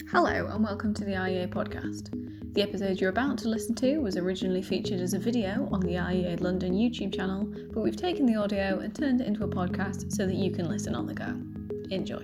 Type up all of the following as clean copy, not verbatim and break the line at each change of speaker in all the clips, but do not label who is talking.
Hello and welcome to the IEA podcast. The episode you're about to listen to was originally featured as a video on the IEA London YouTube channel, but we've taken the audio and turned it into a podcast so that you can listen on the go. Enjoy.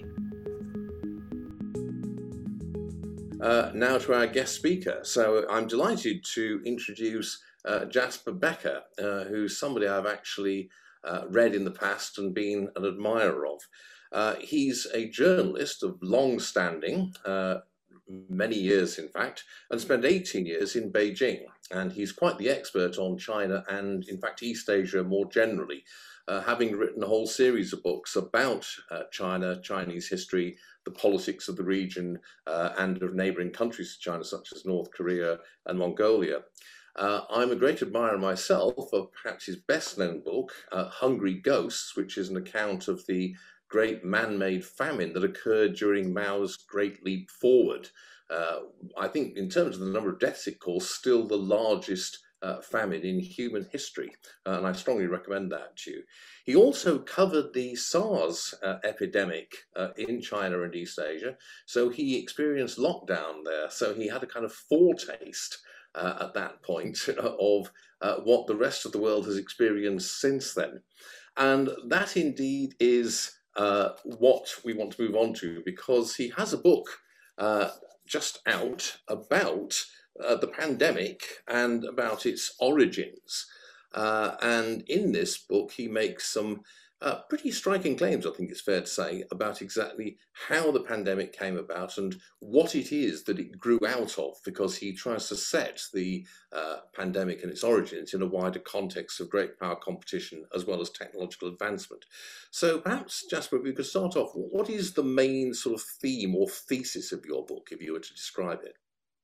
Now to our guest speaker. So I'm delighted to introduce Jasper Becker, who's somebody I've actually read in the past and been an admirer of. He's a journalist of long standing, many years in fact, and spent 18 years in Beijing. And he's quite the expert on China and in fact East Asia more generally, having written a whole series of books about China, Chinese history, the politics of the region and of neighbouring countries to China, such as North Korea and Mongolia. I'm a great admirer myself of perhaps his best-known book, Hungry Ghosts, which is an account of the great man-made famine that occurred during Mao's Great Leap Forward. I think in terms of the number of deaths it caused, still the largest famine in human history, and I strongly recommend that to you. He also covered the SARS epidemic in China and East Asia, so he experienced lockdown there, so he had a kind of foretaste at that point of what the rest of the world has experienced since then. And that indeed is what we want to move on to, because he has a book just out about the pandemic and about its origins. And in this book, he makes some pretty striking claims, I think it's fair to say, about exactly how the pandemic came about and what it is that it grew out of, because he tries to set the pandemic and its origins in a wider context of great power competition as well as technological advancement. So perhaps, Jasper, if we could start off, what is the main sort of theme or thesis of your book, if you were to describe it?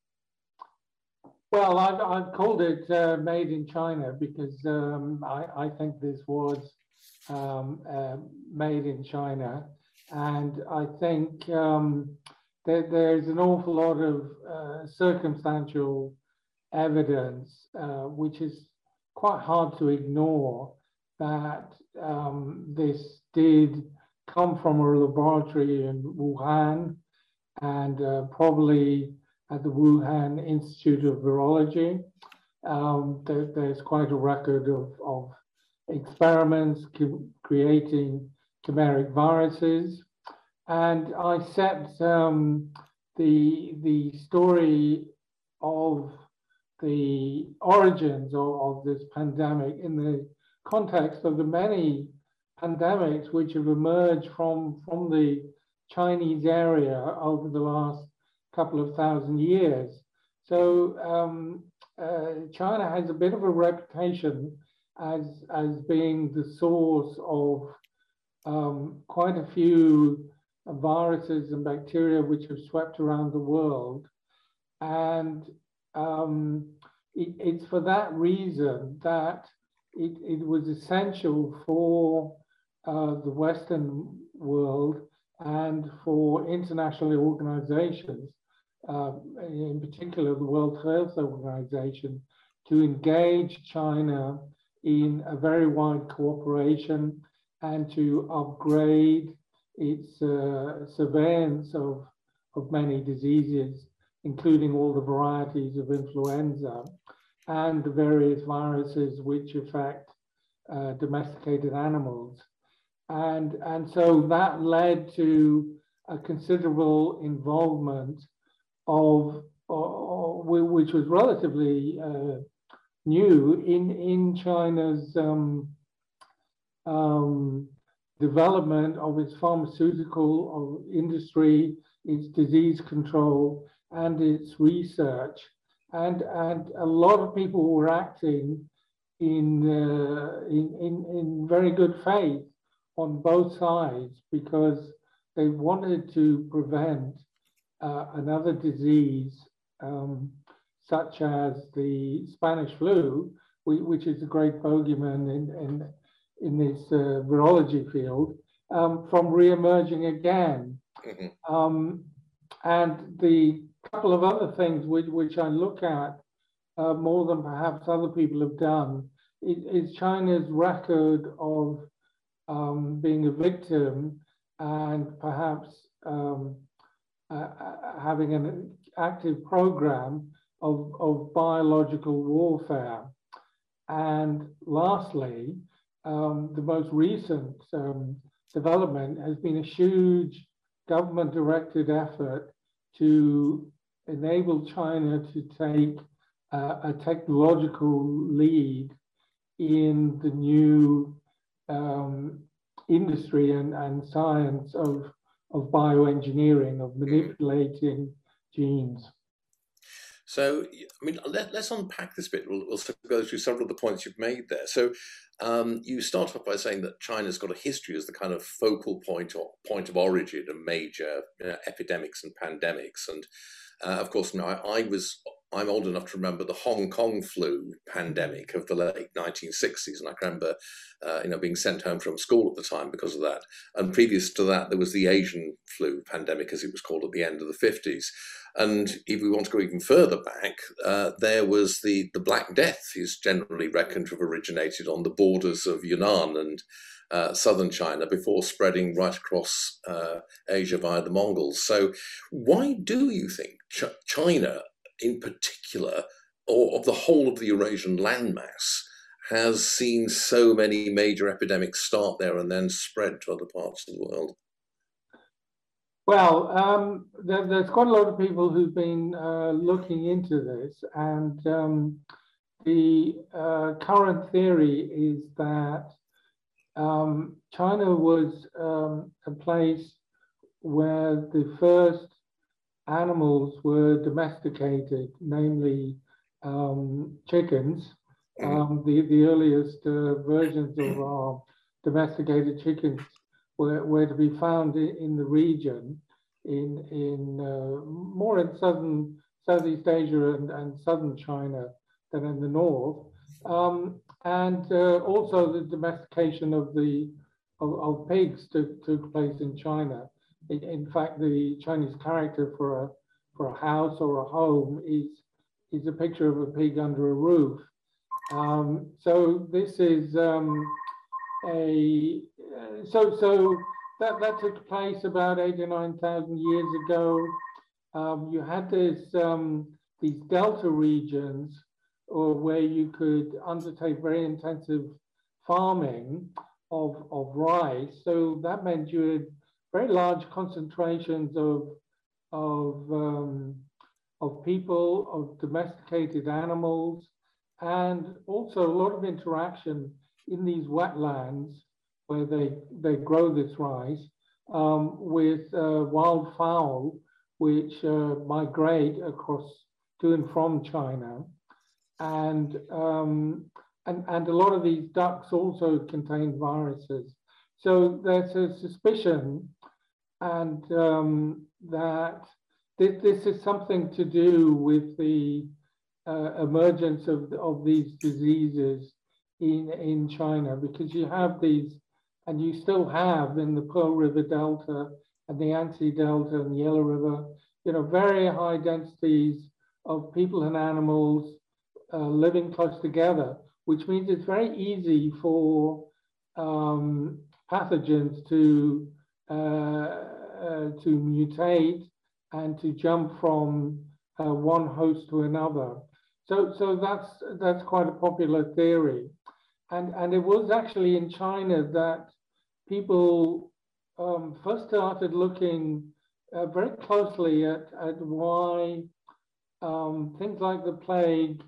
Well, I've called it Made in China because I think this was made in China. And I think there's an awful lot of circumstantial evidence, which is quite hard to ignore, that this did come from a laboratory in Wuhan and probably at the Wuhan Institute of Virology. There's quite a record of experiments creating chimeric viruses. And I set the story of the origins of this pandemic in the context of the many pandemics which have emerged from the Chinese area over the last couple of thousand years. So China has a bit of a reputation as being the source of quite a few viruses and bacteria which have swept around the world. And it's for that reason that it was essential for the Western world and for international organizations, in particular the World Health Organization, to engage China in a very wide cooperation and to upgrade its surveillance of many diseases, including all the varieties of influenza and the various viruses which affect domesticated animals. And so that led to a considerable involvement of which was relatively new in China's development of its pharmaceutical industry, its disease control, and its research. And a lot of people were acting in very good faith on both sides, because they wanted to prevent another disease such as the Spanish flu, which is a great bogeyman in this virology field, from re-emerging again. Mm-hmm. And the couple of other things which I look at more than perhaps other people have done is China's record of being a victim and perhaps having an active program of biological warfare. And lastly, the most recent development has been a huge government-directed effort to enable China to take a technological lead in the new industry and science of bioengineering, of manipulating genes.
So, I mean, let's unpack this bit. We'll go through several of the points you've made there. So, you start off by saying that China's got a history as the kind of focal point or point of origin of major epidemics and pandemics. And of course, I'm old enough to remember the Hong Kong flu pandemic of the late 1960s, and I can remember, being sent home from school at the time because of that. And previous to that, there was the Asian flu pandemic, as it was called, at the end of the 50s. And if we want to go even further back, there was the Black Death, is generally reckoned to have originated on the borders of Yunnan and southern China before spreading right across Asia via the Mongols. So why do you think China in particular, or of the whole of the Eurasian landmass, has seen so many major epidemics start there and then spread to other parts of the world?
Well, there's quite a lot of people who've been looking into this, and the current theory is that China was a place where the first animals were domesticated, namely chickens. The earliest versions of our domesticated chickens were to be found in the region, more in Southeast Asia and southern China than in the north, and also the domestication of pigs took place in China. In fact, the Chinese character for a house or a home is a picture of a pig under a roof. So this is so that took place about 8,000 or 9,000 years ago. You had these delta regions, where you could undertake very intensive farming of rice. So that meant you had very large concentrations of people, of domesticated animals, and also a lot of interaction in these wetlands where they grow this rice with wildfowl, which migrate across to and from China, and a lot of these ducks also contain viruses. So there's a suspicion, and that this is something to do with the emergence of these diseases in China, because you have these, and you still have in the Pearl River Delta and the Yangtze Delta and the Yellow River, very high densities of people and animals living close together, which means it's very easy for pathogens to mutate and to jump from one host to another. So that's quite a popular theory, and it was actually in China that people first started looking very closely at why things like the plague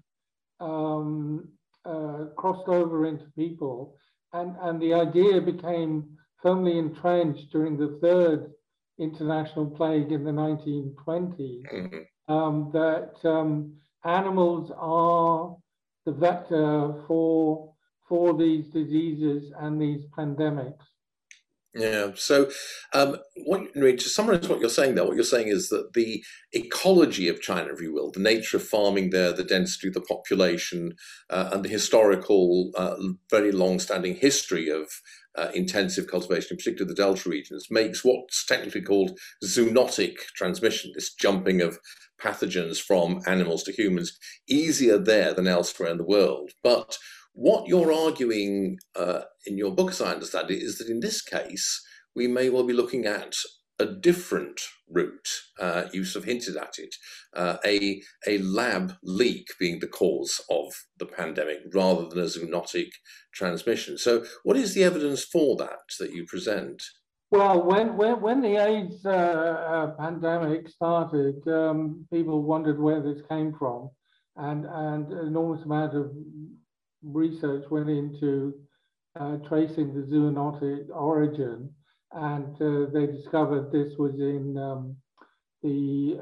crossed over into people, and the idea became firmly entrenched during the third international plague in the 1920s, that animals are the vector for these diseases and these pandemics.
Yeah. So, to summarize what you're saying there, what you're saying is that the ecology of China, if you will, the nature of farming there, the density of the population, and the historical, very long-standing history of intensive cultivation, in particular the Delta regions, makes what's technically called zoonotic transmission, this jumping of pathogens from animals to humans, easier there than elsewhere in the world. But what you're arguing in your book, as I understand it, is that in this case, we may well be looking at a different route. You sort of hinted at it, a lab leak being the cause of the pandemic rather than a zoonotic transmission. So what is the evidence for that you present?
Well, when the AIDS pandemic started, people wondered where this came from, and an enormous amount of research went into tracing the zoonotic origin, and they discovered this was in the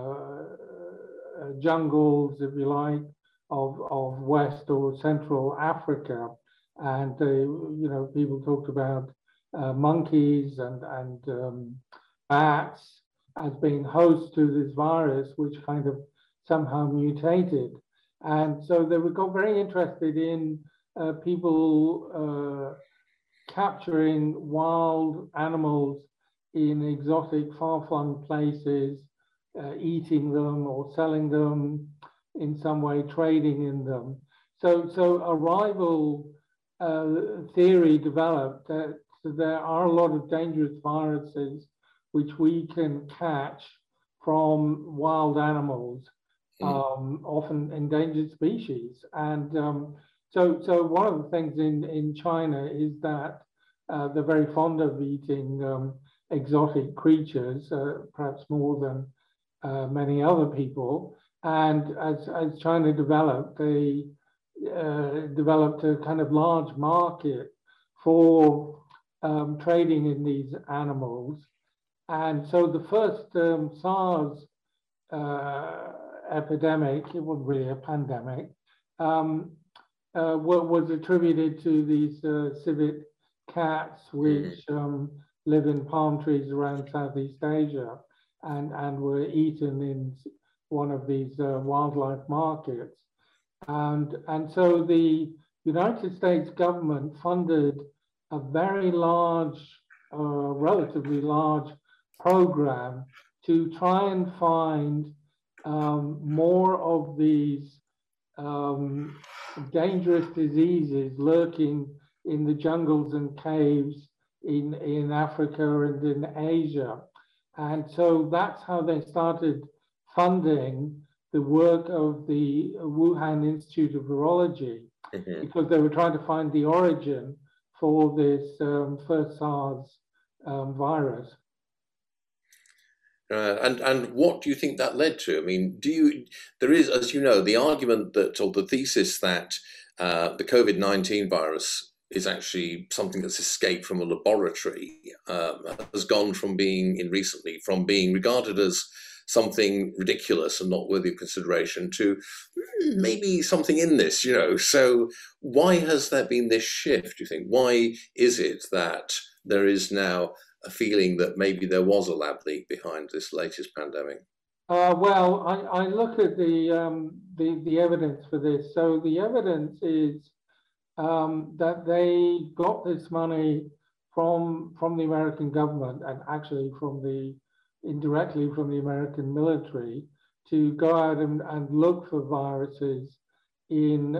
jungles, if you like, of West or Central Africa, and people talked about monkeys and bats as being host to this virus, which kind of somehow mutated. And so they got very interested in people capturing wild animals in exotic, far-flung places, eating them or selling them in some way, trading in them. So a rival theory developed that there are a lot of dangerous viruses which we can catch from wild animals, often endangered species. And so one of the things in China is that they're very fond of eating exotic creatures, perhaps more than many other people. And as China developed, they developed a kind of large market for trading in these animals. And so the first SARS epidemic, it wasn't really a pandemic, was attributed to these civet cats, which live in palm trees around Southeast Asia and were eaten in one of these wildlife markets. And so the United States government funded a very large, relatively large program to try and find more of these dangerous diseases lurking in the jungles and caves in Africa and in Asia. And so that's how they started funding the work of the Wuhan Institute of Virology, because they were trying to find the origin for this first SARS virus.
And what do you think that led to? I mean, there is, as you know, the argument that, or the thesis that the COVID-19 virus is actually something that's escaped from a laboratory, has gone from being regarded as something ridiculous and not worthy of consideration to maybe something in this, So why has there been this shift, do you think? Why is it that there is now a feeling that maybe there was a lab leak behind this latest pandemic?
Well, I look at the evidence for this. So the evidence is that they got this money from the American government, and actually indirectly from the American military, to go out and look for viruses in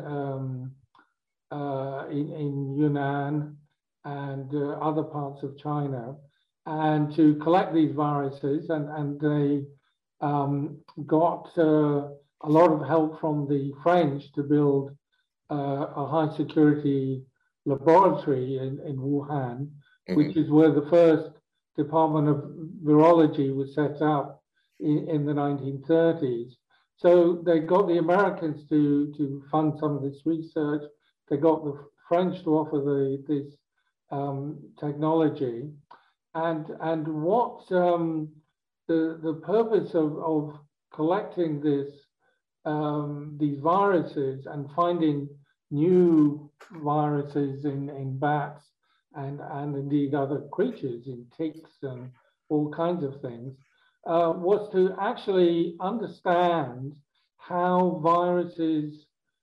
Yunnan and other parts of China, and to collect these viruses, and they got a lot of help from the French to build a high security laboratory in Wuhan, which is where the first Department of Virology was set up in the 1930s. So they got the Americans to fund some of this research. They got the French to offer this technology, and what the purpose of collecting these viruses and finding new viruses in bats and indeed other creatures, in ticks and all kinds of things, was to actually understand how viruses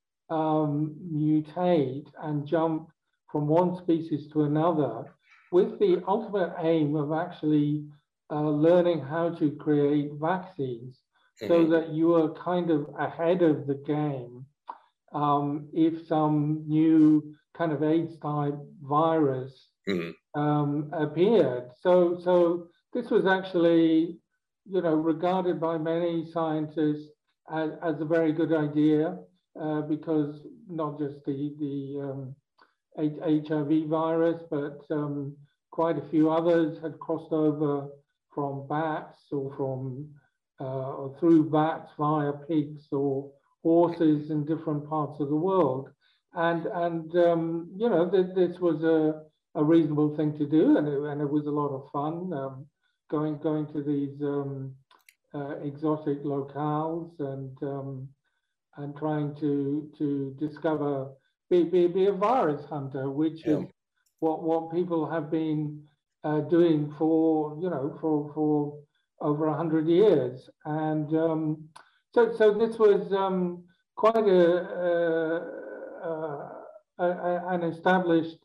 mutate and jump from one species to another, with the ultimate aim of actually learning how to create vaccines, so that you are kind of ahead of the game if some new kind of AIDS type virus appeared. So this was actually, regarded by many scientists as a very good idea, because not just the HIV virus, but quite a few others had crossed over from bats or or through bats via pigs or horses in different parts of the world. And this was a reasonable thing to do, and it was a lot of fun, going to these exotic locales and trying to discover, be a virus hunter, which is what people have been doing for over 100 years. And so this was quite an established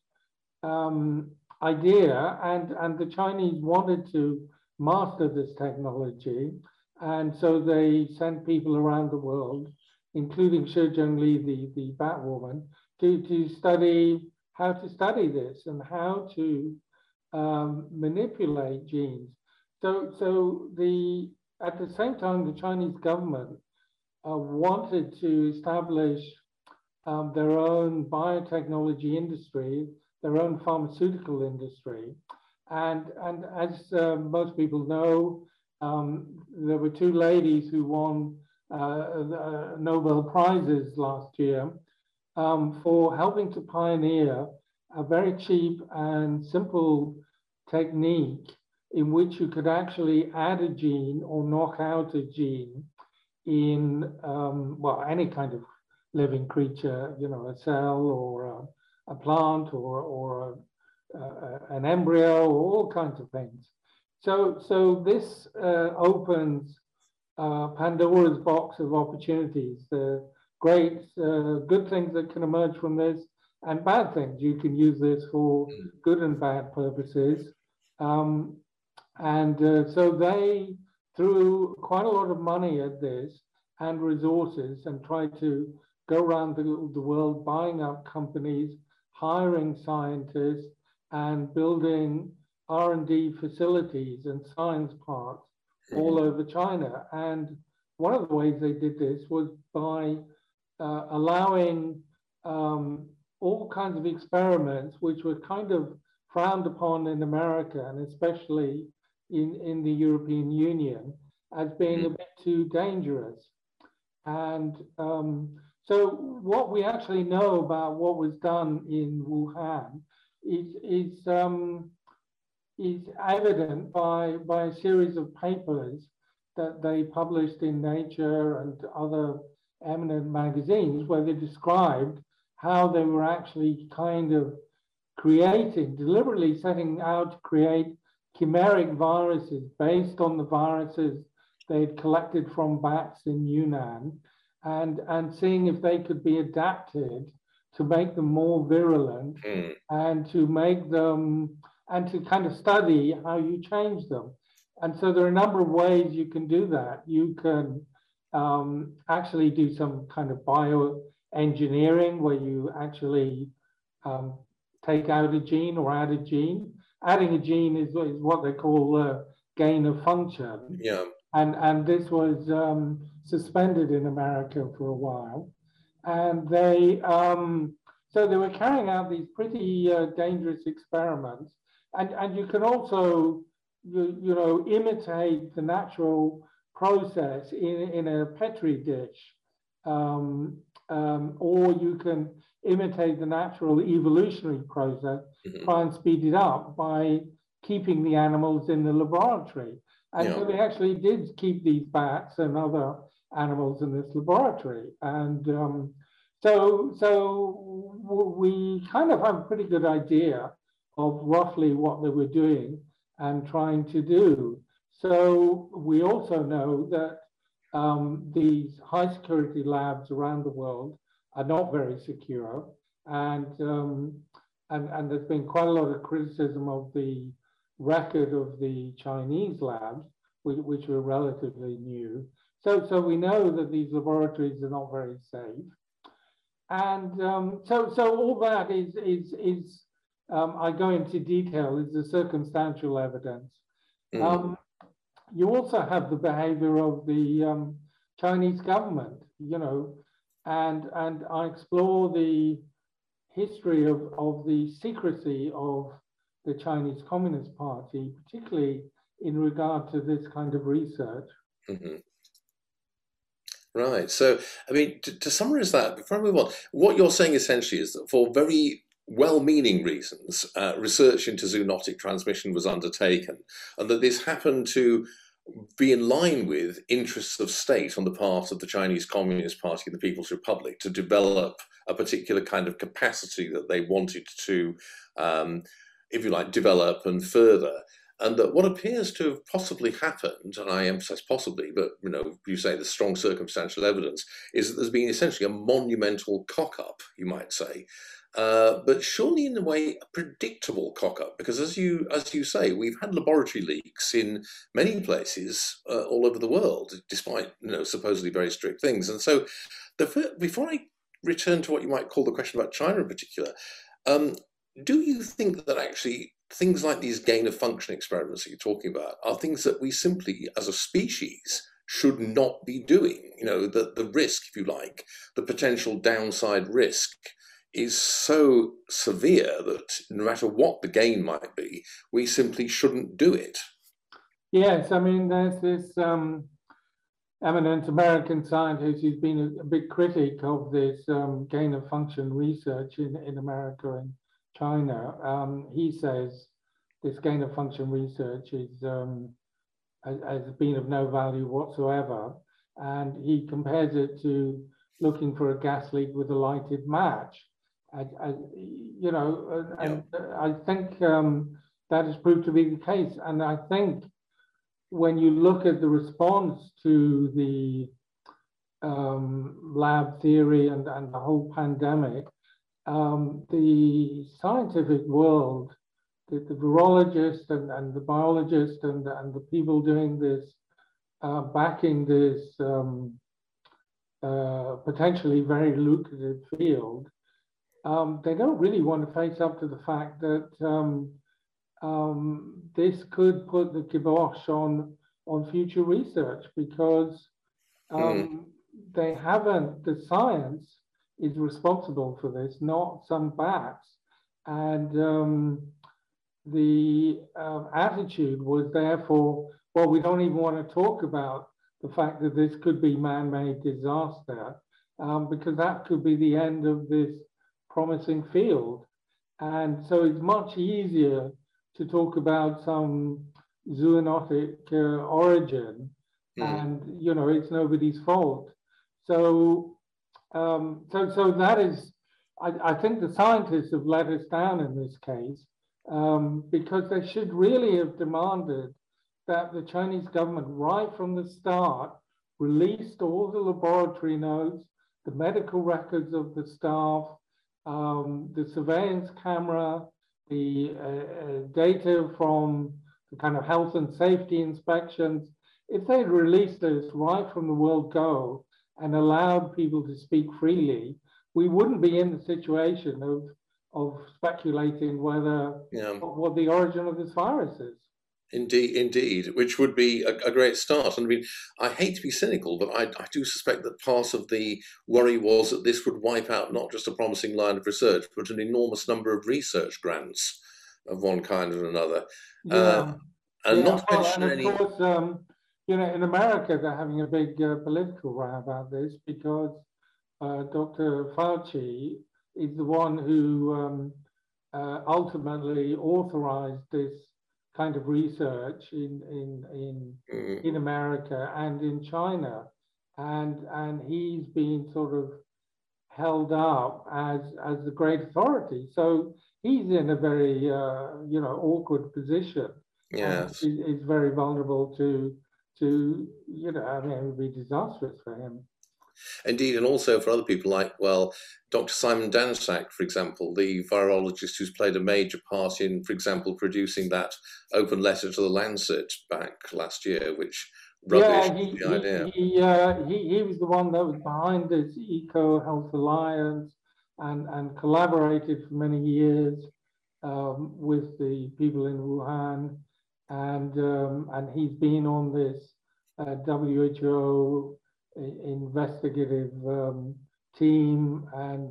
idea, and the Chinese wanted to master this technology, and so they sent people around the world, including Shi Zhengli, the Batwoman, to study how to study this and how to manipulate genes. So at the same time, the Chinese government wanted to establish their own biotechnology industry, their own pharmaceutical industry. And as most people know, there were two ladies who won Nobel Prizes last year for helping to pioneer a very cheap and simple technique in which you could actually add a gene or knock out a gene in, any kind of living creature, a cell or a plant or an embryo, or all kinds of things. So this opens Pandora's box of opportunities. The great good things that can emerge from this, and bad things. You can use this for good and bad purposes. So they threw quite a lot of money at this and resources, and tried to go around the world buying up companies, hiring scientists, and building R&D facilities and science parks all over China. And one of the ways they did this was by allowing all kinds of experiments which were kind of frowned upon in America, and especially in the European Union, as being a bit too dangerous. And so what we actually know about what was done in Wuhan is evident by a series of papers that they published in Nature and other eminent magazines, where they described how they were actually kind of deliberately setting out to create chimeric viruses based on the viruses they had collected from bats in Yunnan, and seeing if they could be adapted to make them more virulent, and to make them, and to kind of study how you change them. And so there are a number of ways you can do that. You can actually do some kind of bioengineering, where you actually take out a gene or add a gene. Adding a gene is what they call gain of function.
Yeah.
And this was suspended in America for a while. And they so they were carrying out these pretty dangerous experiments. And you can also imitate the natural process in a Petri dish, or you can imitate the natural evolutionary process, try and speed it up by keeping the animals in the laboratory. And so they actually did keep these bats and other animals in this laboratory. And so we kind of have a pretty good idea of roughly what they were doing and trying to do. So we also know that these high security labs around the world are not very secure, and there's been quite a lot of criticism of the record of the Chinese labs, which were relatively new. So we know that these laboratories are not very safe, and so all that is I go into detail, is the circumstantial evidence. You also have the behavior of the Chinese government, and I explore the history of the secrecy of the Chinese Communist Party, particularly in regard to this kind of research.
Right. So, I mean, to summarize that, before I move on, what you're saying essentially is that for very well-meaning reasons, research into zoonotic transmission was undertaken, and that this happened to be in line with interests of state on the part of the Chinese Communist Party and the People's Republic to develop a particular kind of capacity that they wanted to, if you like, develop and further. And that what appears to have possibly happened, and I emphasize possibly, but you say there's strong circumstantial evidence, is that there's been essentially a monumental cock-up, you might say, but surely in a way a predictable cock-up, because as you say, we've had laboratory leaks in many places all over the world, despite supposedly very strict things. And so, before I return to what you might call the question about China in particular, do you think that actually things like these gain-of-function experiments that you're talking about are things that we simply, as a species, should not be doing? The risk, if you like, the potential downside risk is so severe that no matter what the gain might be, we simply shouldn't do it.
Yes, I mean, there's this eminent American scientist who's been a big critic of this gain-of-function research in America and China. He says this gain-of-function research has been of no value whatsoever, and he compares it to looking for a gas leak with a lighted match. I think that has proved to be the case, and I think when you look at the response to the lab theory and the whole pandemic, the scientific world, the virologists and the biologists and the people doing this, backing this potentially very lucrative field, they don't really want to face up to the fact that this could put the kibosh on future research, because they haven't, the science is responsible for this, not some bats. And the attitude was therefore, well, we don't even want to talk about the fact that this could be man-made disaster, because that could be the end of this promising field. And so it's much easier to talk about some zoonotic origin, and it's nobody's fault. So so that is, I think the scientists have let us down in this case, because they should really have demanded that the Chinese government, right from the start, released all the laboratory notes, the medical records of the staff, the surveillance camera, the data from the kind of health and safety inspections. If they'd released this right from the word go and allowed people to speak freely, we wouldn't be in the situation of speculating whether what the origin of this virus is.
Indeed, which would be a great start. And I mean, I hate to be cynical, but I do suspect that part of the worry was that this would wipe out not just a promising line of research, but an enormous number of research grants of one kind or another. And not to mention any...
Of course, in America, they're having a big political row about this, because Dr. Fauci is the one who ultimately authorized this kind of research in America and in China, and he's been sort of held up as the great authority. So he's in a very awkward position.
Yes,
he's very vulnerable to it would be disastrous for him.
Indeed, and also for other people like, Dr. Simon Danczak, for example, the virologist who's played a major part in, for example, producing that open letter to the Lancet back last year, which rubbished the idea.
He was the one that was behind this Eco Health Alliance and collaborated for many years with the people in Wuhan. and he's been on this WHO investigative team,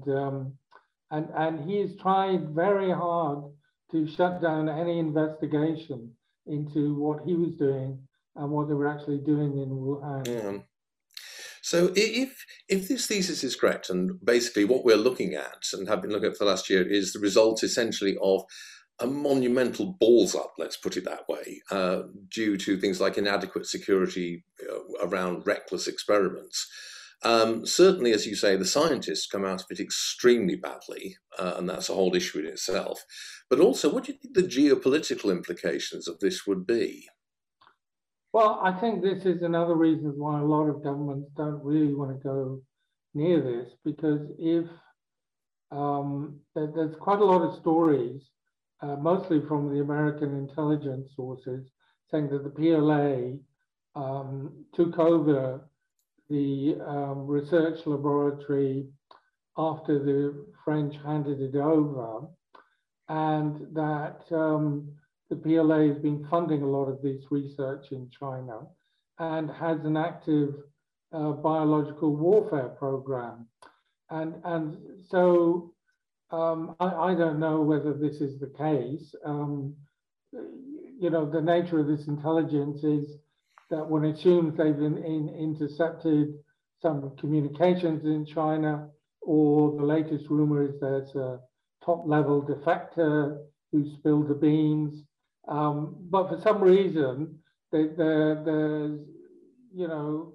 and he's tried very hard to shut down any investigation into what he was doing and what they were actually doing in Wuhan.
Yeah. So if this thesis is correct, and basically what we're looking at and have been looking at for the last year is the result essentially of a monumental balls up, let's put it that way, due to things like inadequate security around reckless experiments. Certainly, as you say, the scientists come out of it extremely badly, and that's a whole issue in itself. But also, what do you think the geopolitical implications of this would be?
Well, I think this is another reason why a lot of governments don't really want to go near this, because if there's quite a lot of stories, mostly from the American intelligence sources, saying that the PLA took over the research laboratory after the French handed it over, and that the PLA has been funding a lot of this research in China and has an active biological warfare program. And so I don't know whether this is the case. You know, the nature of this intelligence is that one assumes they've intercepted some communications in China, or the latest rumor is there's a top-level defector who spilled the beans. But for some reason, there's, you know,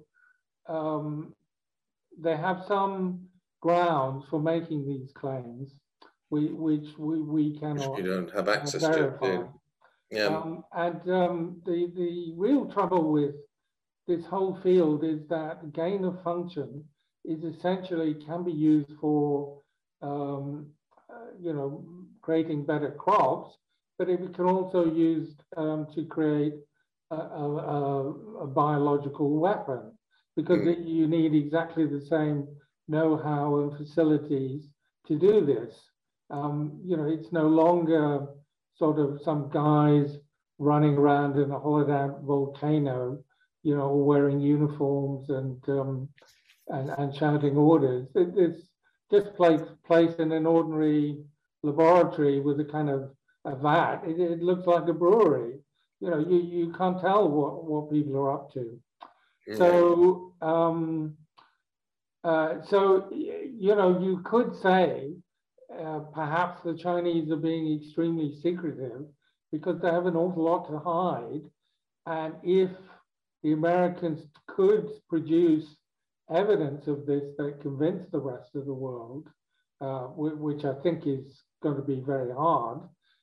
they have some grounds for making these claims, which we cannot
Which we don't have access
verify.
to. Yeah.
The real trouble with this whole field is that gain of function is essentially can be used for you know, creating better crops, but it can also used to create a biological weapon, because you need exactly the same know-how and facilities to do this. You know, it's no longer sort of some guys running around in a hollowed out volcano, you know, wearing uniforms and shouting orders. It's just placed in an ordinary laboratory with a kind of a vat. It looks like a brewery. You know, you can't tell what people are up to. So, you know, you could say perhaps the Chinese are being extremely secretive because they have an awful lot to hide. And if the Americans could produce evidence of this that convinced the rest of the world, which I think is going to be very hard,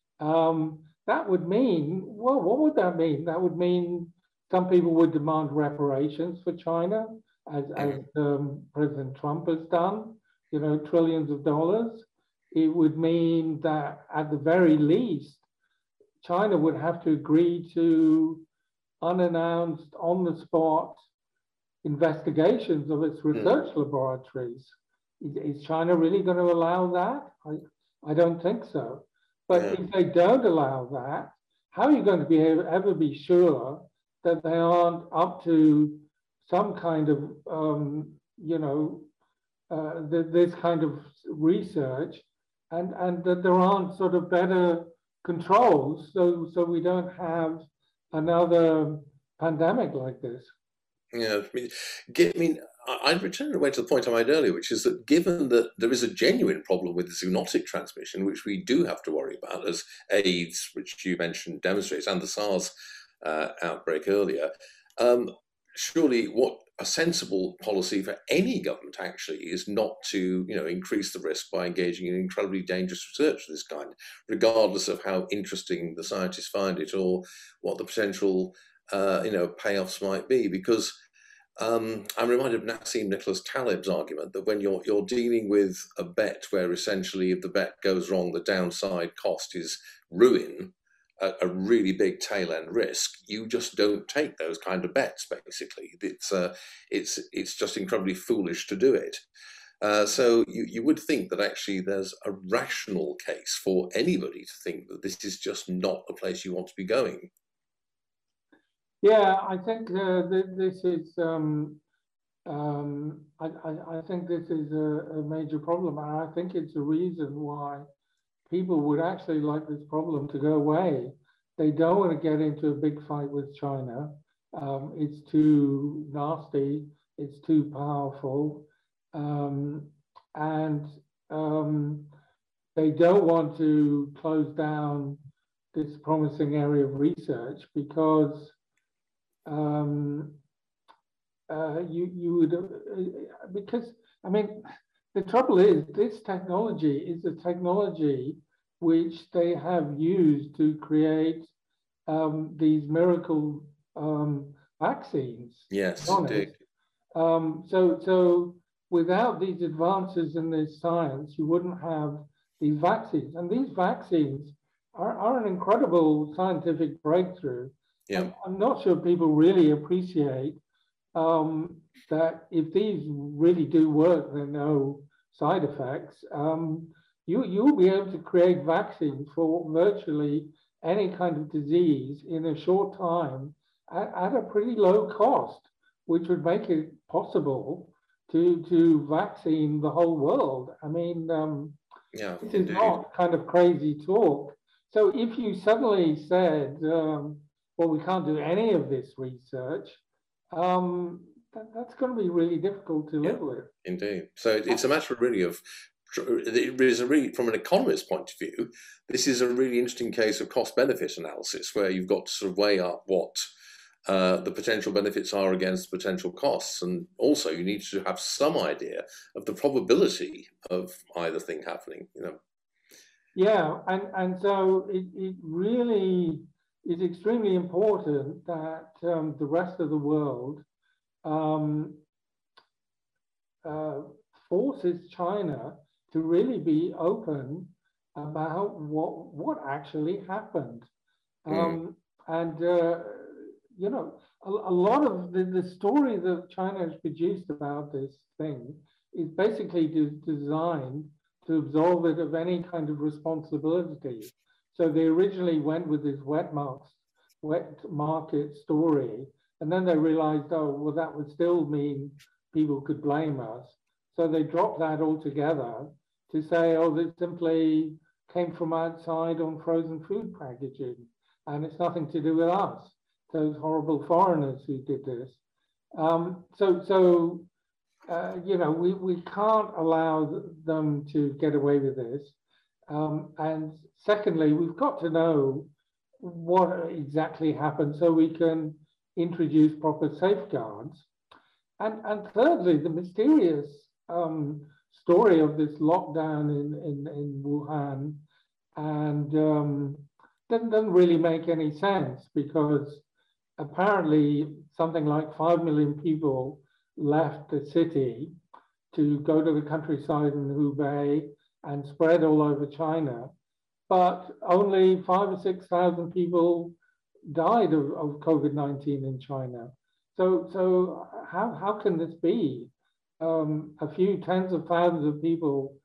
that would mean, well, what would that mean? That would mean some people would demand reparations for China, as President Trump has done, you know, trillions of dollars. It would mean that at the very least, China would have to agree to unannounced, on-the-spot investigations of its research laboratories. Is China really going to allow that? I don't think so. But if they don't allow that, how are you going to ever be sure that they aren't up to some kind of, you know, this kind of research, and that there aren't sort of better controls, so we don't have another pandemic like this?
Yeah, I mean, I'd return away to the point I made earlier, which is that given that there is a genuine problem with zoonotic transmission, which we do have to worry about, as AIDS, which you mentioned, demonstrates, and the SARS outbreak earlier, surely what a sensible policy for any government actually is not to, you know, increase the risk by engaging in incredibly dangerous research of this kind, regardless of how interesting the scientists find it or what the potential you know, payoffs might be. Because I'm reminded of Nassim Nicholas Taleb's argument that when you're dealing with a bet where essentially if the bet goes wrong, the downside cost is ruin, a really big tail end risk, you just don't take those kind of bets. Basically, it's just incredibly foolish to do it. So you would think that actually there's a rational case for anybody to think that this is just not the place you want to be going.
Yeah, I think this is. I think this is a major problem, and I think it's a reason why people would actually like this problem to go away. They don't want to get into a big fight with China. It's too nasty. It's too powerful, and they don't want to close down this promising area of research because you would because I mean the trouble is this technology is a technology which they have used to create these miracle vaccines.
Yes, indeed.
So without these advances in this science, you wouldn't have these vaccines. And these vaccines are an incredible scientific breakthrough.
Yeah.
I'm not sure people really appreciate that if these really do work, there are no side effects. You'll be able to create vaccines for virtually any kind of disease in a short time at a pretty low cost, which would make it possible to vaccine the whole world. I mean,
yeah,
this is not kind of crazy talk. So if you suddenly said, well, we can't do any of this research, that's going to be really difficult to live with.
Indeed. So it's a matter really of, from an economist's point of view, this is a really interesting case of cost-benefit analysis where you've got to sort of weigh up what the potential benefits are against potential costs. And also you need to have some idea of the probability of either thing happening, you know.
Yeah, and so it really is extremely important that the rest of the world forces China to really be open about what actually happened. And, you know, a lot of the story that China has produced about this thing is basically designed to absolve it of any kind of responsibility. So they originally went with this wet market story, and then they realized, oh, well, that would still mean people could blame us. So they dropped that altogether to say, oh, this simply came from outside on frozen food packaging, and it's nothing to do with us, those horrible foreigners who did this. You know, we can't allow them to get away with this. And secondly, we've got to know what exactly happened so we can introduce proper safeguards. And thirdly, the mysterious story of this lockdown in Wuhan and doesn't really make any sense because apparently something like 5 million people left the city to go to the countryside in Hubei and spread all over China, but only 5,000 or 6,000 people died of COVID-19 in China. So how can this be? A few tens of thousands of people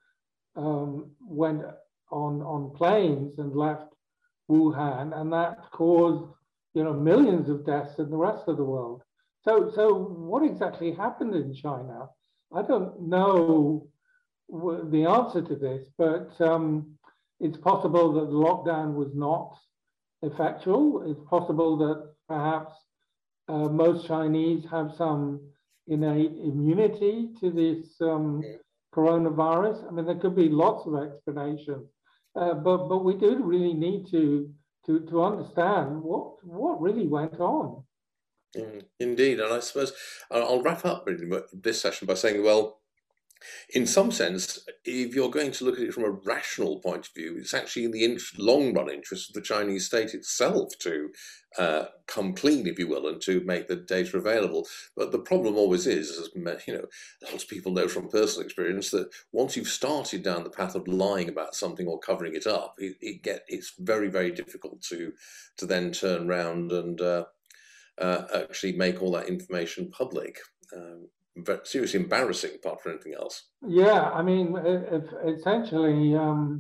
went on planes and left Wuhan, and that caused, you know, millions of deaths in the rest of the world. So what exactly happened in China? I don't know the answer to this, but it's possible that the lockdown was not effectual. It's possible that perhaps most Chinese have some innate immunity to this coronavirus. I mean, there could be lots of explanations, but we do really need to understand what really went on.
Indeed, and I suppose I'll wrap up this session by saying, well, in some sense, if you're going to look at it from a rational point of view, it's actually in the long-run interest of the Chinese state itself to come clean, if you will, and to make the data available. But the problem always is, as you know, lots of people know from personal experience, that once you've started down the path of lying about something or covering it up, it's very, very difficult to then turn around and actually make all that information public. But seriously embarrassing, apart from anything else.
Yeah, I mean, essentially,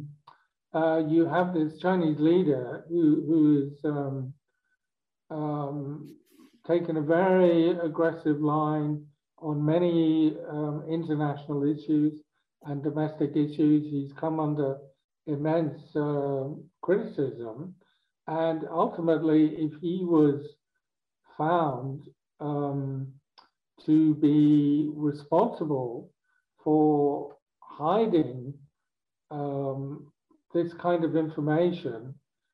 you have this Chinese leader who is taken a very aggressive line on many international issues and domestic issues. He's come under immense criticism. And ultimately, if he was found to be responsible for hiding this kind of information,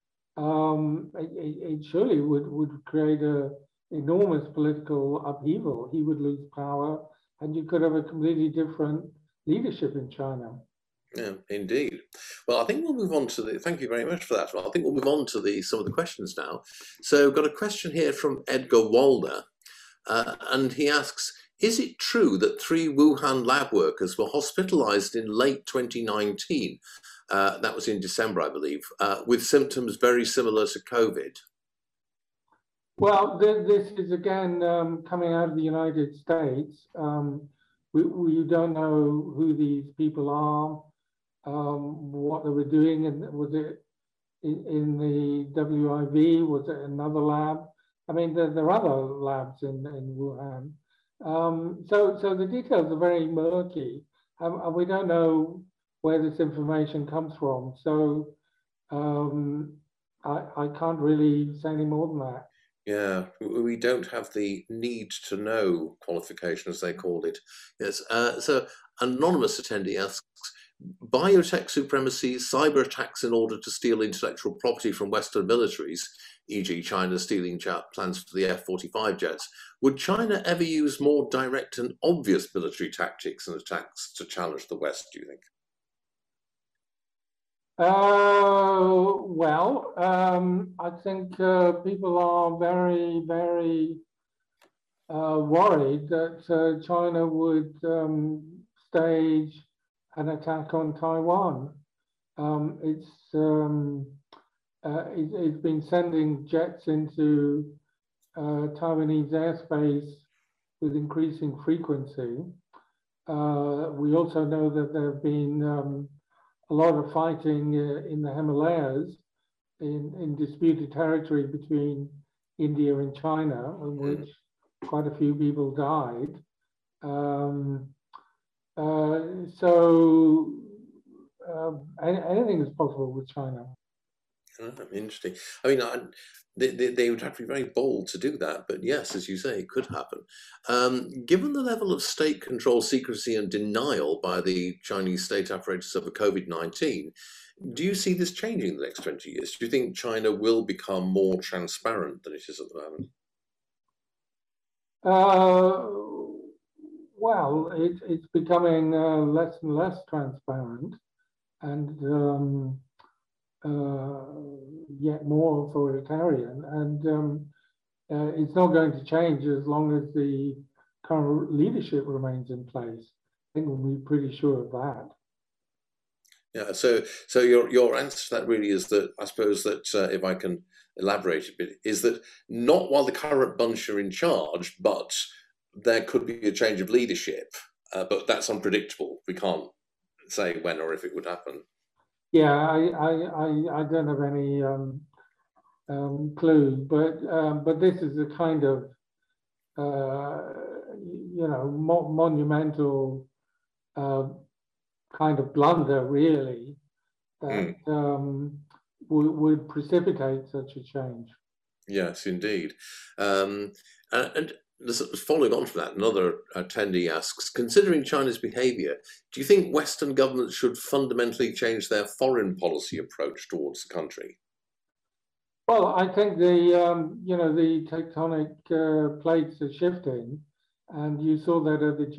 it surely would create an enormous political upheaval. He would lose power, and you could have a completely different leadership in China.
Yeah, indeed. Well, I think we'll move on to the. Thank you very much for that. Well, I think we'll move on to some of the questions now. So, I've got a question here from Edgar Walder, and he asks: is it true that 3 Wuhan lab workers were hospitalized in late 2019? That was in December, I believe, with symptoms very similar to COVID.
Well, this is again coming out of the United States. We don't know who these people are, what they were doing, and was it in the WIV? Was it another lab? I mean, there are other labs in Wuhan. So the details are very murky, and we don't know where this information comes from. So I can't really say any more than that.
Yeah, we don't have the need to know qualification, as they called it. Yes. So, anonymous attendee asks: biotech supremacy, cyber attacks in order to steal intellectual property from Western militaries, e.g. China stealing plans for the F-45 jets. Would China ever use more direct and obvious military tactics and attacks to challenge the West, do you think?
Well, I think people are very, very worried that China would stage an attack on Taiwan. It's been sending jets into Taiwanese airspace with increasing frequency. We also know that there have been a lot of fighting in the Himalayas in disputed territory between India and China, in which quite a few people died. Anything is possible with China.
Interesting. I mean, they would have to be very bold to do that, but yes, as you say, it could happen. Given the level of state control, secrecy and denial by the Chinese state apparatus over COVID-19, do you see this changing in the next 20 years? Do you think China will become more transparent than it is at the moment?
Well, it's becoming less and less transparent, and yet more authoritarian, and it's not going to change as long as the current leadership remains in place. I think we'll be pretty sure of that.
Yeah. So your answer to that really is that, I suppose that if I can elaborate a bit, is that not while the current bunch are in charge, but there could be a change of leadership, but that's unpredictable. We can't say when or if it would happen.
Yeah, I don't have any clue, but this is a kind of monumental kind of blunder, really, that would precipitate such a change.
Yes, indeed. And following on from that, another attendee asks, considering China's behaviour, do you think Western governments should fundamentally change their foreign policy approach towards the country?
Well, I think the tectonic plates are shifting, and you saw that at the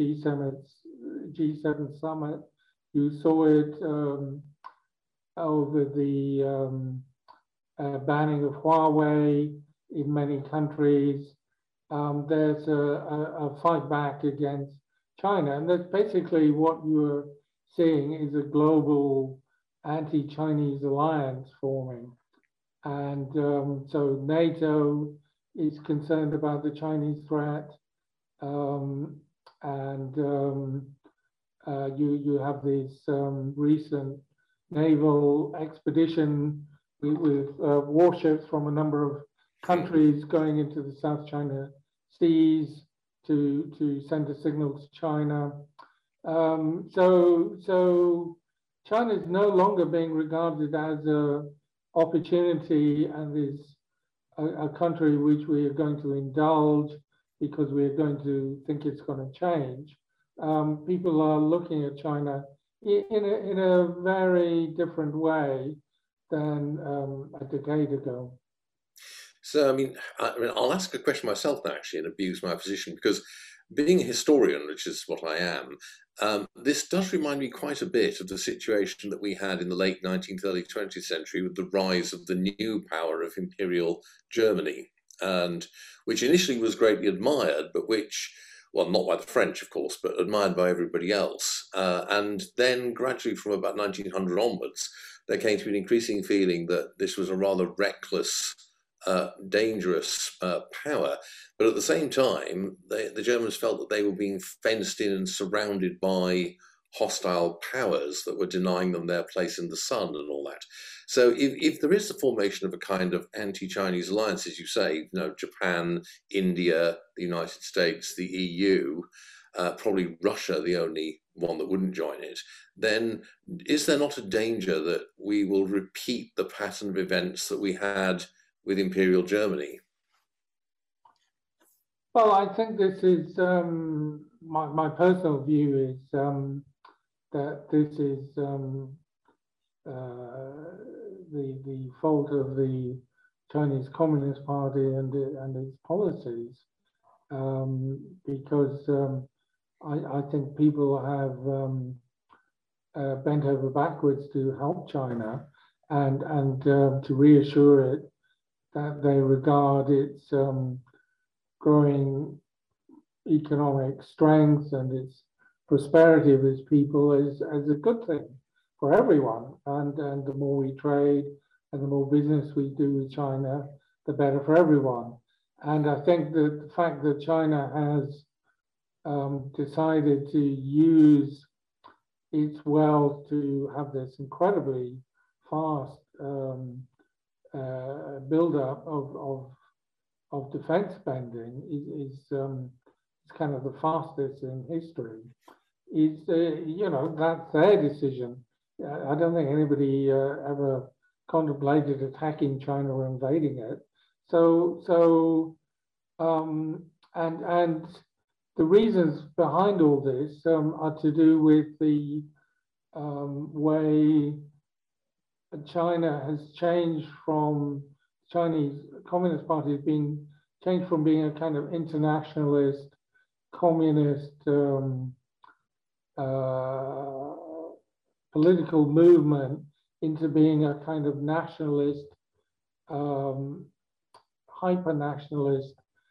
G7 summit. You saw it over the banning of Huawei in many countries. There's a fight back against China, and that's basically what you're seeing is a global anti-Chinese alliance forming. And so NATO is concerned about the Chinese threat, and you have this recent naval expedition with warships from a number of countries going into the South China seas to send a signal to China. So China is no longer being regarded as an opportunity and is a country which we are going to indulge because we are going to think it's going to change. People are looking at China in a very different way than a decade ago.
So, I'll ask a question myself now, actually, and abuse my position, because being a historian, which is what I am, this does remind me quite a bit of the situation that we had in the late 19th, early 20th century with the rise of the new power of Imperial Germany, and which initially was greatly admired, but which, well, not by the French, of course, but admired by everybody else. And then gradually from about 1900 onwards, there came to be an increasing feeling that this was a rather reckless, dangerous power. But at the same time, the Germans felt that they were being fenced in and surrounded by hostile powers that were denying them their place in the sun and all that. So if there is the formation of a kind of anti-Chinese alliance, as you say, Japan, India, the United States, the EU, probably Russia, the only one that wouldn't join it, then is there not a danger that we will repeat the pattern of events that we had with Imperial Germany?
Well, I think this is my personal view is that this is the fault of the Chinese Communist Party and its policies, because I think people have bent over backwards to help China and to reassure it that they regard its growing economic strength and its prosperity of its people as a good thing for everyone. And the more we trade and the more business we do with China, the better for everyone. And I think that the fact that China has decided to use its wealth to have this incredibly fast build-up of defense spending is kind of the fastest in history. It's that's their decision. I don't think anybody ever contemplated attacking China or invading it. And the reasons behind all this are to do with the way China has changed from Chinese Communist Party has been changed from being a kind of internationalist, communist political movement into being a kind of nationalist, hyper-nationalist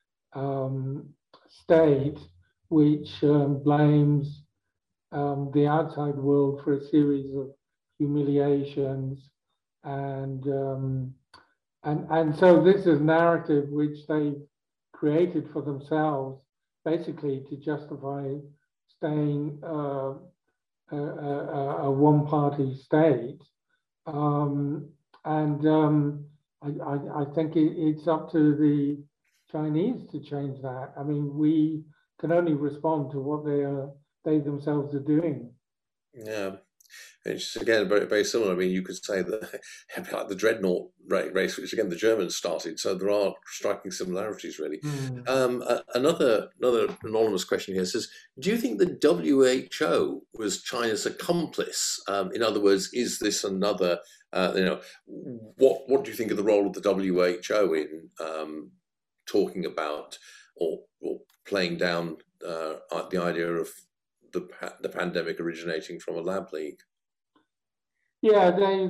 state, which blames the outside world for a series of humiliations and so this is narrative which they've created for themselves, basically to justify staying a one-party state. I think it's up to the Chinese to change that. I mean, we can only respond to what they themselves are doing.
Yeah. It's again very, very similar. I mean, you could say that like the Dreadnought race, which again the Germans started. So there are striking similarities, really. Another anonymous question here says, "Do you think the WHO was China's accomplice? In other words, is this another? What do you think of the role of the WHO in talking about or playing down the idea of the pandemic originating from a lab leak?"
Yeah, they've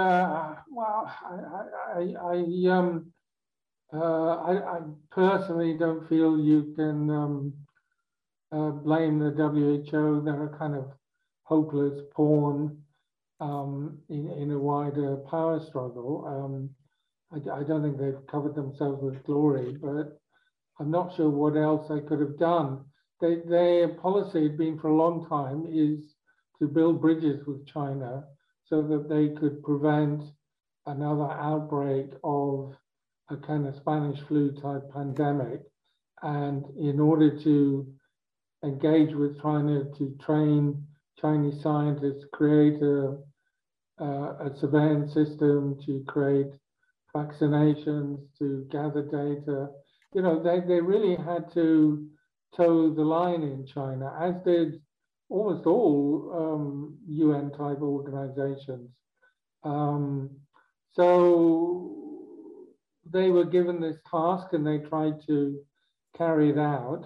I personally don't feel you can blame the WHO. They're a kind of hopeless pawn in a wider power struggle. I don't think they've covered themselves with glory, but I'm not sure what else they could have done. Their policy had been for a long time is to build bridges with China so that they could prevent another outbreak of a kind of Spanish flu type pandemic. And in order to engage with China, to train Chinese scientists, create a surveillance system, to create vaccinations, to gather data. You know, they really had to toe the line in China, as did almost all UN type organizations. So they were given this task and they tried to carry it out.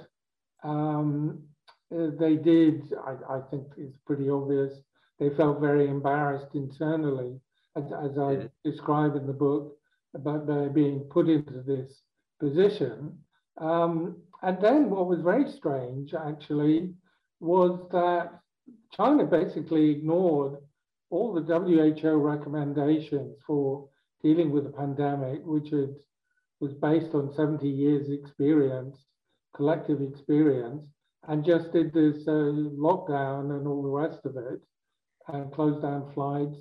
They did, I think it's pretty obvious, they felt very embarrassed internally, as I describe in the book, about their being put into this position. And then what was very strange, actually, was that China basically ignored all the WHO recommendations for dealing with the pandemic, which was based on 70 years experience, collective experience, and just did this lockdown and all the rest of it, and closed down flights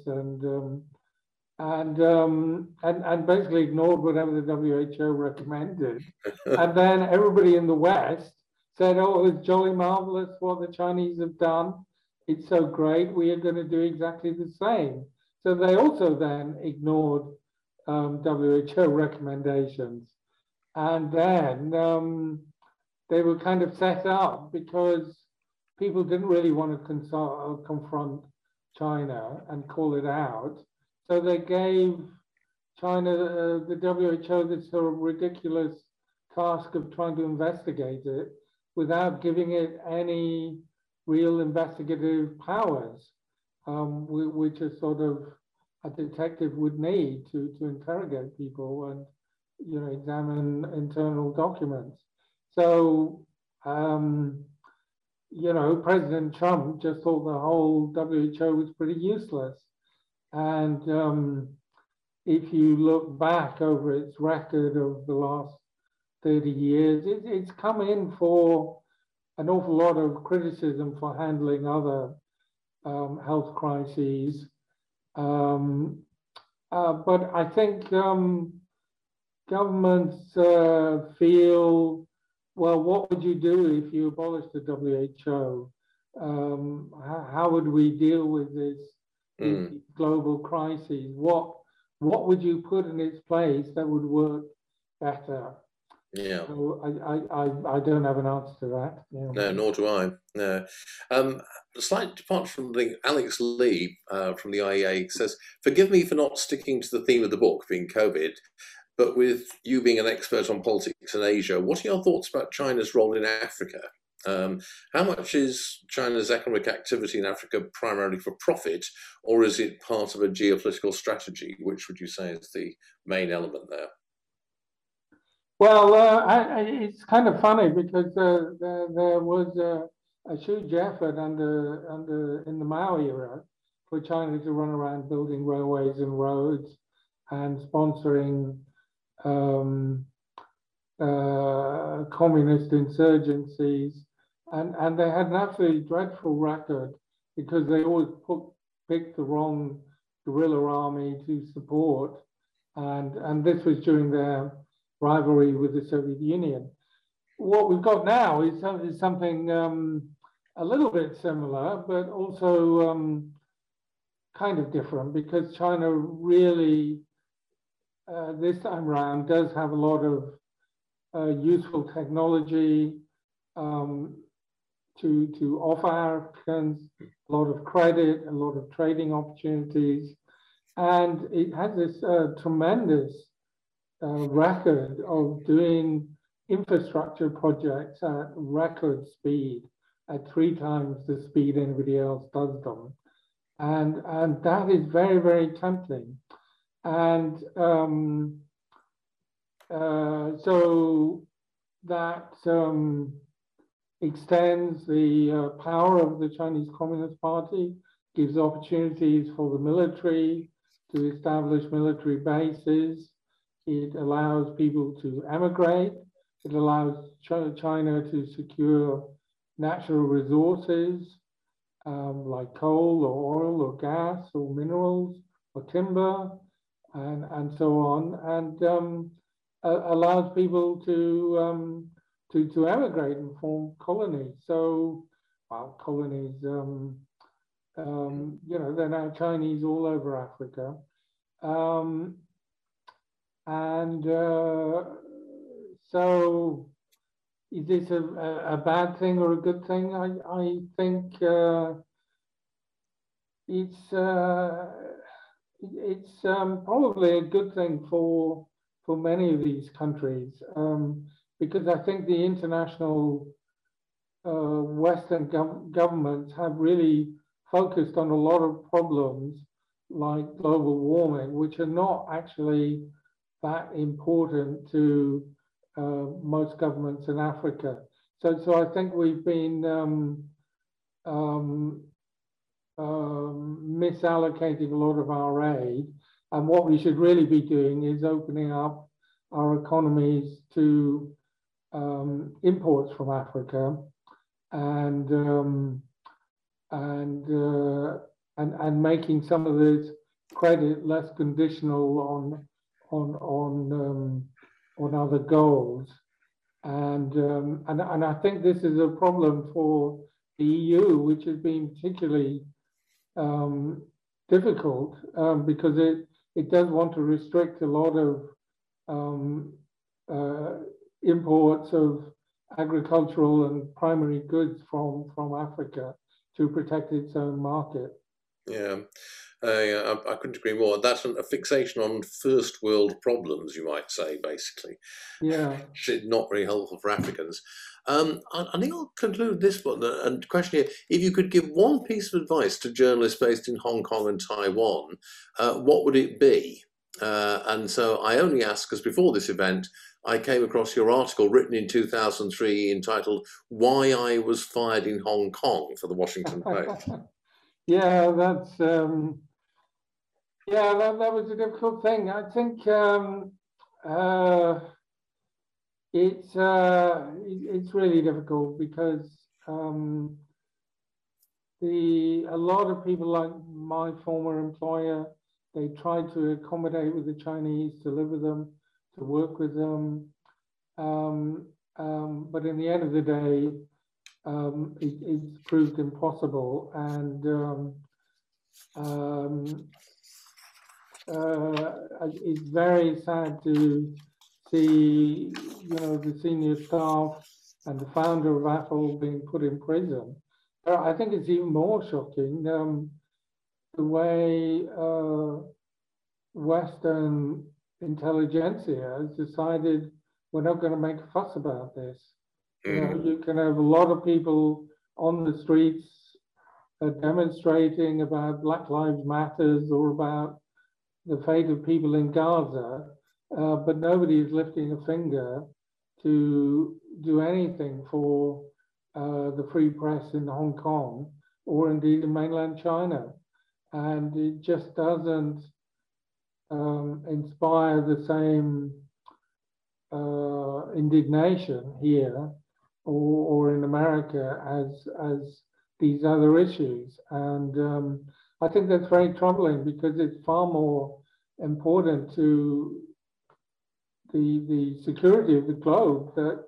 and basically ignored whatever the WHO recommended. And then everybody in the West said, "Oh, it's jolly marvelous what the Chinese have done. It's so great. We are going to do exactly the same." So they also then ignored WHO recommendations, and then they were kind of set up because people didn't really want to confront China and call it out. So they gave China, the WHO, this sort of ridiculous task of trying to investigate it without giving it any real investigative powers, which is sort of a detective would need to interrogate people and, you know, examine internal documents. So, you know, President Trump just thought the whole WHO was pretty useless. And if you look back over its record of the last 30 years, it's come in for an awful lot of criticism for handling other health crises. But I think governments feel, well, what would you do if you abolished the WHO? How would we deal with this global crises? What would you put in its place that would work better?
Yeah.
So I don't have an answer to that. Yeah.
No, nor do I. No. A slight departure from the Alex Lee from the IEA says, "Forgive me for not sticking to the theme of the book, being COVID, but with you being an expert on politics in Asia, what are your thoughts about China's role in Africa? How much is China's economic activity in Africa primarily for profit, or is it part of a geopolitical strategy? Which would you say is the main element there?"
Well, it's kind of funny because there was a huge effort in the Mao era for China to run around building railways and roads and sponsoring communist insurgencies, and they had an absolutely dreadful record because they always picked the wrong guerrilla army to support, and this was during their rivalry with the Soviet Union. What we've got now is something a little bit similar, but also kind of different, because China really, this time around, does have a lot of useful technology to offer Africans, a lot of credit, a lot of trading opportunities, and it has this tremendous record of doing infrastructure projects at record speed, at 3 times the speed anybody else does them. And that is very, very tempting. And so that extends the power of the Chinese Communist Party, gives opportunities for the military to establish military bases. It allows people to emigrate. It allows China to secure natural resources like coal or oil or gas or minerals or timber and so on, and allows people to to emigrate and form colonies. So, well, colonies, they're now Chinese all over Africa. So is this a bad thing or a good thing? I think it's probably a good thing for many of these countries, because I think the international Western governments have really focused on a lot of problems like global warming, which are not actually that important to most governments in Africa. So I think we've been misallocating a lot of our aid, and what we should really be doing is opening up our economies to imports from Africa, and making some of this credit less conditional on other goals, and I think this is a problem for the EU, which has been particularly difficult because it does want to restrict a lot of imports of agricultural and primary goods from Africa to protect its own market.
Yeah. I couldn't agree more. That's a fixation on first world problems, you might say, basically.
Yeah.
It's not very helpful for Africans. I think I'll conclude this one and question here: if you could give one piece of advice to journalists based in Hong Kong and Taiwan, what would it be? And so I only ask because before this event, I came across your article written in 2003 entitled "Why I Was Fired in Hong Kong" for the Washington Post.
Yeah, that was a difficult thing. I think it's really difficult because a lot of people, like my former employer, they tried to accommodate with the Chinese, to live with them, to work with them, but in the end of the day, it's proved impossible, and it's very sad to see, the senior staff and the founder of Apple being put in prison. But I think it's even more shocking the way Western intelligentsia has decided we're not going to make a fuss about this. You can have a lot of people on the streets demonstrating about Black Lives Matters or about the fate of people in Gaza, but nobody is lifting a finger to do anything for the free press in Hong Kong or indeed in mainland China. And it just doesn't inspire the same indignation here or in America as these other issues. And I think that's very troubling because it's far more important to the security of the globe that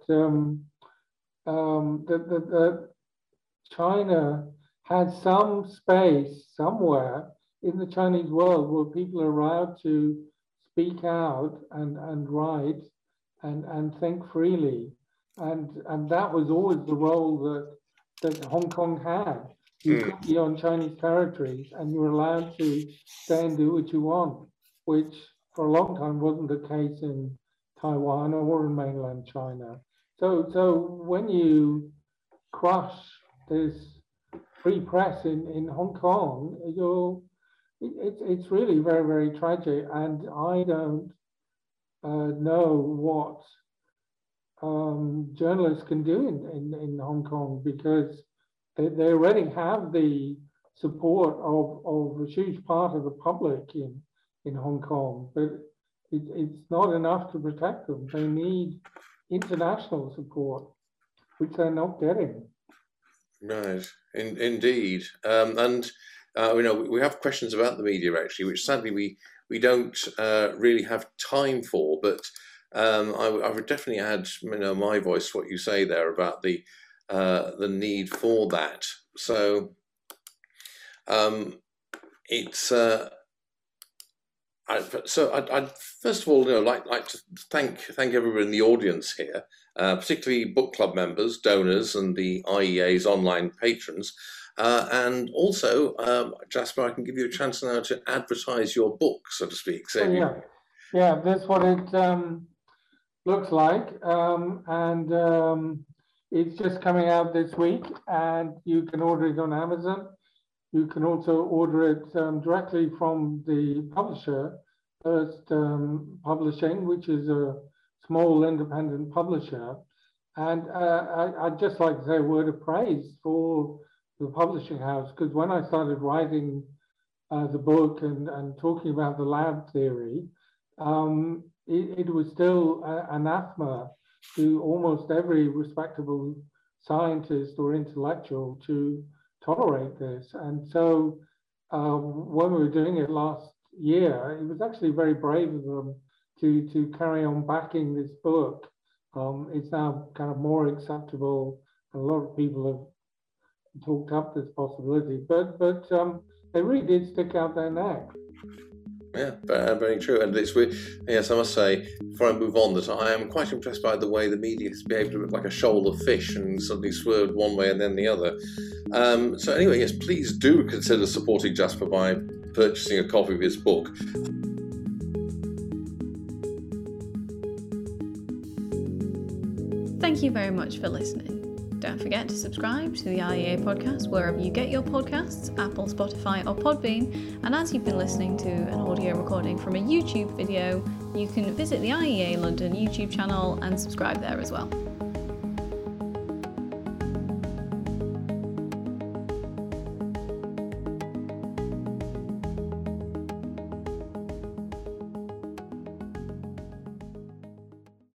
that China has some space somewhere in the Chinese world where people are allowed to speak out and write and think freely. And that was always the role that Hong Kong had. You could be on Chinese territories and you were allowed to stay and do what you want, which for a long time wasn't the case in Taiwan or in mainland China. So when you crush this free press in Hong Kong, it's really very, very tragic. And I don't know what journalists can do in Hong Kong, because they already have the support of a huge part of the public in Hong Kong, but it's not enough to protect them. They need international support, which they're not getting.
Right, indeed. We have questions about the media, actually, which sadly we don't really have time for, but I would definitely add, my voice to what you say there about the need for that. So I'd first of all, like to thank everyone in the audience here, particularly book club members, donors, and the IEA's online patrons. And also, Jasper, I can give you a chance now to advertise your book, so to speak. So
yeah, that's what it looks like, and it's just coming out this week, and you can order it on Amazon. You can also order it directly from the publisher, Hearst Publishing, which is a small independent publisher. And I'd just like to say a word of praise for the publishing house, because when I started writing the book and talking about the lab theory, it was still anathema to almost every respectable scientist or intellectual to tolerate this. And so when we were doing it last year, it was actually very brave of them to carry on backing this book. It's now kind of more acceptable, and a lot of people have talked up this possibility, but they really did stick out their neck.
Yeah, very true. And it's weird. Yes, I must say, before I move on, that I am quite impressed by the way the media has behaved to look like a shoal of fish and suddenly swerved one way and then the other. So anyway, yes, please do consider supporting Jasper by purchasing a copy of his book.
Thank you very much for listening. Don't forget to subscribe to the IEA podcast wherever you get your podcasts, Apple, Spotify or Podbean, and as you've been listening to an audio recording from a YouTube video, you can visit the IEA London YouTube channel and subscribe there as well.